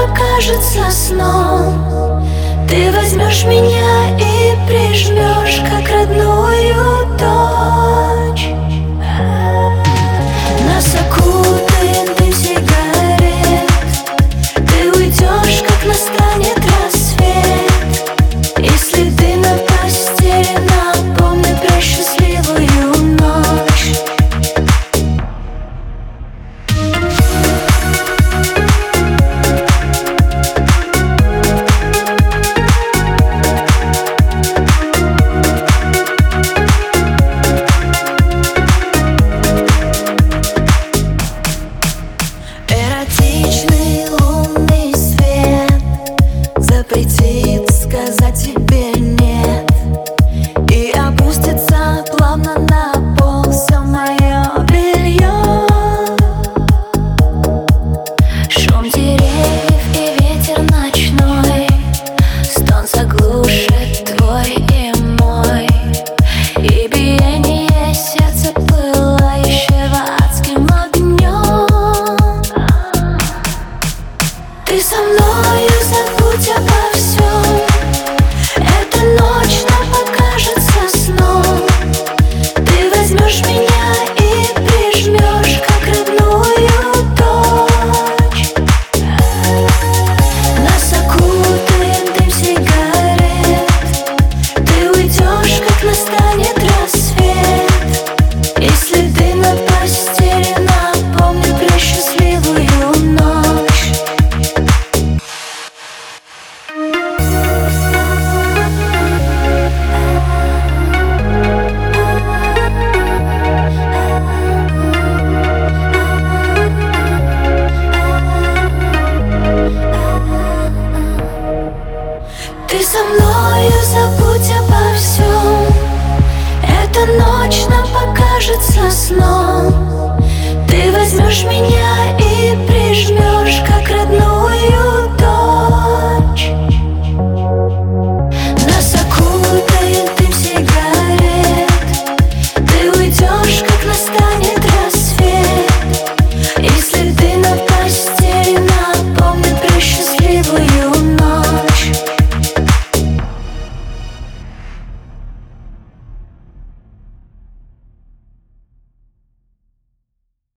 покажется сном. Ты возьмешь меня и прижмешь, как родную дочь. Нас окутает дым сигарет. Ты уйдешь, как настанет рассвет. Если ты на постели, напомни про счастливую ночь. Эротичный лунный свет запретит сказать тебе нет, и опустится плавно на пол все мое белье. Шум деревьев и ветер ночной, стон заглушит твой и мой, и биение сердца пылающего адским огнем. Ты со мною, забудь обо всем. Эта ночь нам покажется сном. Ты возьмешь меня и прижмешь, как родную дочь. Нас окутает дым сигарет. Ты уйдешь, как настанет рассвет. Если ты на постели, напомни про счастливую ночь. Ты со мною, забудь обо всем. Эта ночь нам покажется сном. Ты возьмешь меня